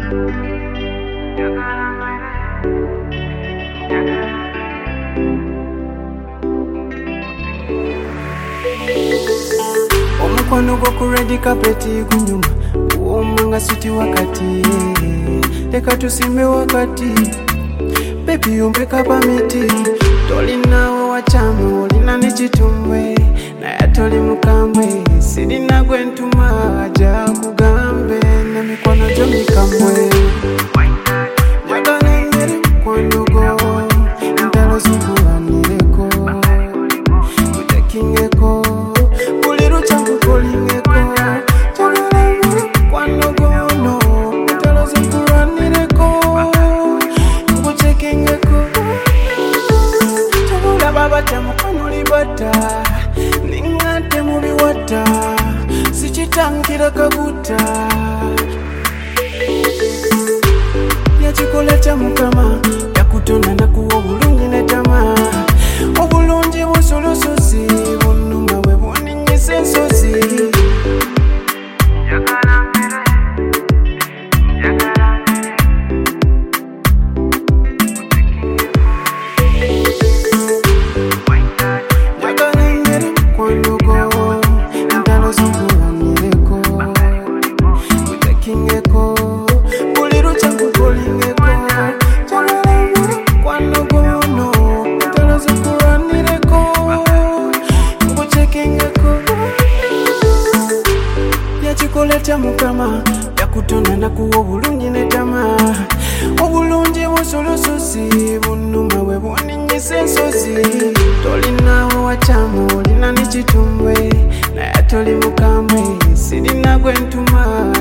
Omukono gwo ku red carpet gunyuma uomanga siti wakati leka tusimbe wakati baby umpeka pa miti tolinawo wachamu olina n'ekitumwe naye toli mukambwe sirina gwe ntuma aja kugambe n'emikono gyo mikambwe njagala engeri mukwano gwo entalo zikulanireko gutekingeko buli lukya ngukolingeko njagala engeri mukwano gwono entalo zikulanireko gutekingeko tobulaba batya mukono libata ningate mubiwata sikitangira kaguta yakikola kya mukama yakutonda nakuwa obulungi netama obulungi busulususi bunuma bwe buninyisa ensozi yakikola mukama yakutonda nakuwa obulungi netama obulungi busulususi bunuma bwe buninyisa ensozi tolinawo wachamu olina n'ekitumwe naye toli mukambwe sirina gwe ntuma